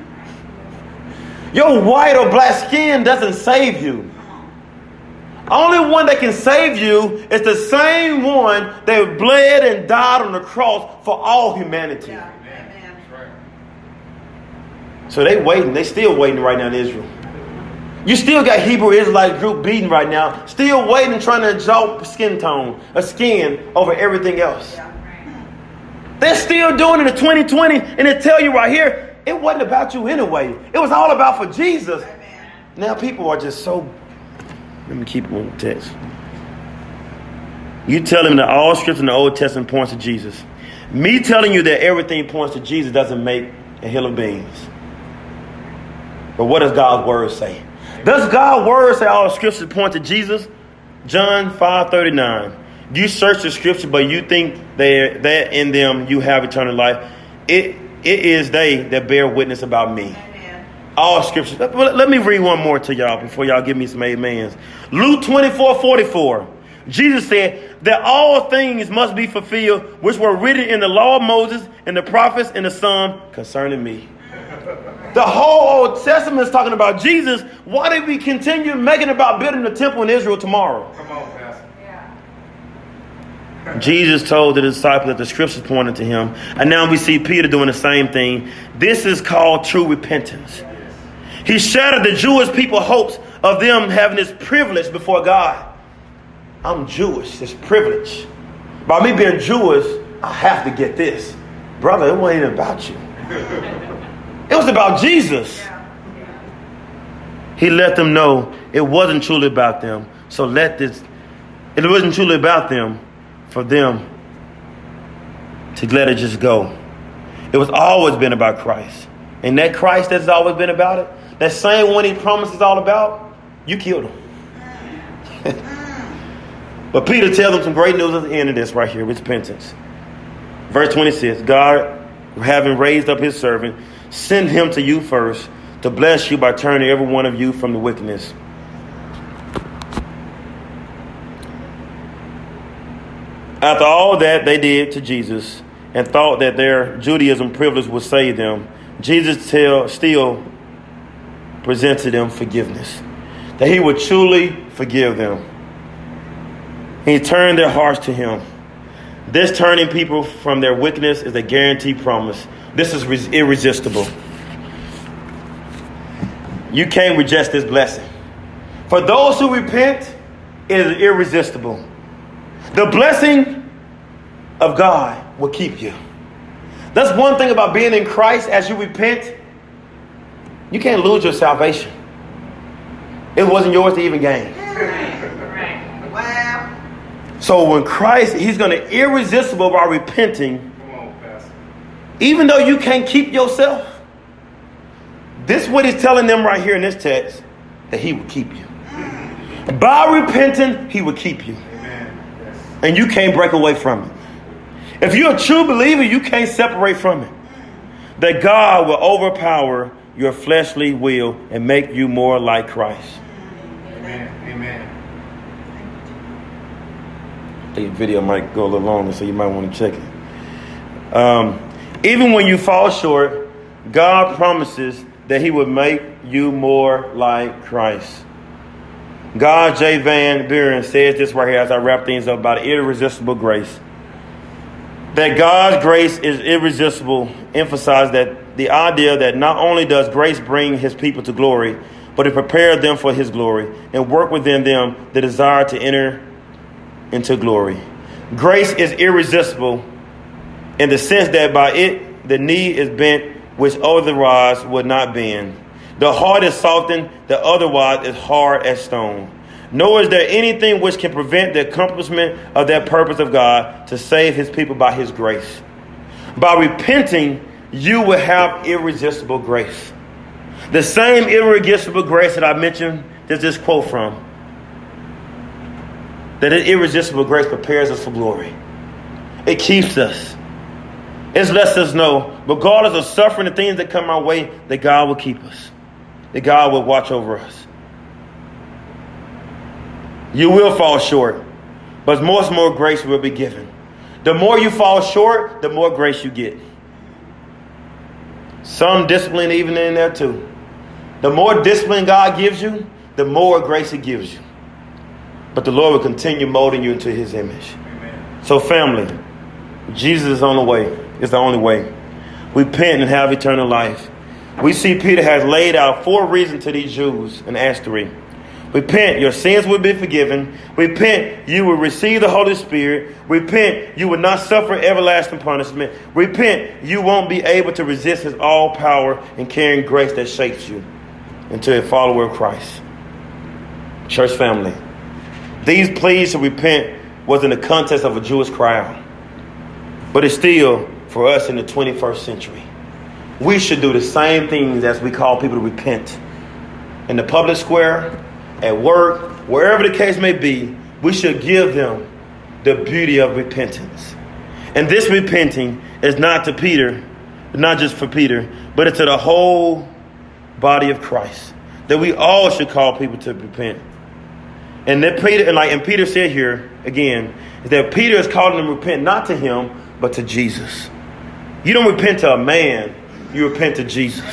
Your white or black skin doesn't save you. Only one that can save you is the same one that bled and died on the cross for all humanity. Yeah. So they waiting. They still waiting right now in Israel. You still got Hebrew Israelite group beating right now. Still waiting, trying to exalt skin tone, a skin over everything else. Yeah. They're still doing it in twenty twenty, and they tell you right here, it wasn't about you anyway. It was all about for Jesus. Amen. Now people are just so... Let me keep on the text. You tell him that all scripture in the Old Testament points to Jesus. Me telling you that everything points to Jesus doesn't make a hill of beans. But what does God's word say? Does God's word say all scripture point to Jesus? John five thirty-nine. You search the scripture, but you think that that in them you have eternal life. It it is they that bear witness about me. Amen. All scripture. Let, let me read one more to y'all before y'all give me some amens. Luke twenty-four forty-four. Jesus said that all things must be fulfilled which were written in the law of Moses and the prophets and the Psalm concerning me. The whole Old Testament is talking about Jesus. Why did we continue making about building the temple in Israel tomorrow? Come on, Pastor. Yeah. Jesus told the disciples that the scriptures pointed to him. And now we see Peter doing the same thing. This is called true repentance. He shattered the Jewish people's hopes of them having this privilege before God. I'm Jewish. This privilege. By me being Jewish, I have to get this. Brother, it wasn't even about you. It was about Jesus. He let them know it wasn't truly about them. So let this, it wasn't truly about them for them to let it just go. It was always been about Christ. And that Christ that's always been about it, that same one he promised is all about, you killed him. But Peter tells them some great news at the end of this right here, repentance. Verse twenty-six, God, having raised up his servant, send him to you first to bless you by turning every one of you from the wickedness. After all that they did to Jesus and thought that their Judaism privilege would save them, Jesus tell, still presented them forgiveness, that he would truly forgive them. He turned their hearts to him. This turning people from their wickedness is a guaranteed promise. This is res- irresistible. You can't reject this blessing. For those who repent, it is irresistible. The blessing of God will keep you. That's one thing about being in Christ. As you repent, you can't lose your salvation. It wasn't yours to even gain. Right. Wow. So when Christ, he's going to irresistible by repenting. Even though you can't keep yourself, this is what he's telling them right here in this text, that he will keep you. By repenting, he will keep you. And you can't break away from it. If you're a true believer, you can't separate from it. That God will overpower your fleshly will and make you more like Christ. Amen. Amen. I think the video might go a little longer, so you might want to check it. Um, even when you fall short, God promises that he will make you more like Christ. God J. Van Buren says this right here as I wrap things up about irresistible grace. That God's grace is irresistible emphasizes that the idea that not only does grace bring his people to glory, but it prepares them for his glory and work within them the desire to enter into glory. Grace is irresistible in the sense that by it the knee is bent, which otherwise would not bend. The heart is softened, that otherwise is hard as stone. Nor is there anything which can prevent the accomplishment of that purpose of God to save his people by his grace. By repenting, you will have irresistible grace. The same irresistible grace that I mentioned, there's this quote from. That irresistible grace prepares us for glory. It keeps us. It lets us know, regardless of suffering and things that come our way, that God will keep us. That God will watch over us. You will fall short, but more and more grace will be given. The more you fall short, the more grace you get. Some discipline even in there too. The more discipline God gives you, the more grace he gives you. But the Lord will continue molding you into his image. Amen. So family, Jesus is on the way. It's the only way. Repent and have eternal life. We see Peter has laid out four reasons to these Jews in Acts three. Repent, your sins will be forgiven. Repent, you will receive the Holy Spirit. Repent, you will not suffer everlasting punishment. Repent, you won't be able to resist his all power and carrying grace that shapes you into a follower of Christ. Church family, these pleas to repent was in the context of a Jewish crowd. But it's still for us in the twenty-first century. We should do the same things as we call people to repent. In the public square, at work, wherever the case may be, we should give them the beauty of repentance. And this repenting is not to Peter, not just for Peter, but it's to the whole body of Christ. That we all should call people to repent. And that Peter, and like and Peter said here again, is that Peter is calling them to repent not to him, but to Jesus. You don't repent to a man, you repent to Jesus.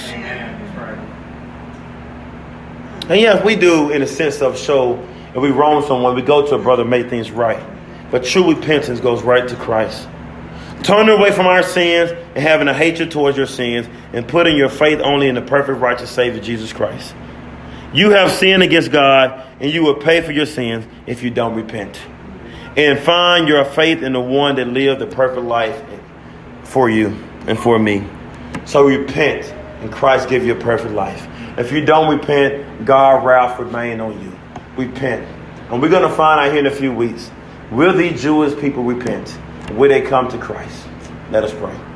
And yes, we do in a sense of show, if we wrong someone, we go to a brother, make things right. But true repentance goes right to Christ. Turning away from our sins and having a hatred towards your sins and putting your faith only in the perfect righteous Savior, Jesus Christ. You have sinned against God and you will pay for your sins if you don't repent. And find your faith in the one that lived the perfect life for you and for me. So repent and Christ give you a perfect life. If you don't repent, God's wrath remain on you. Repent. And we're going to find out here in a few weeks, will these Jewish people repent? Will they come to Christ? Let us pray.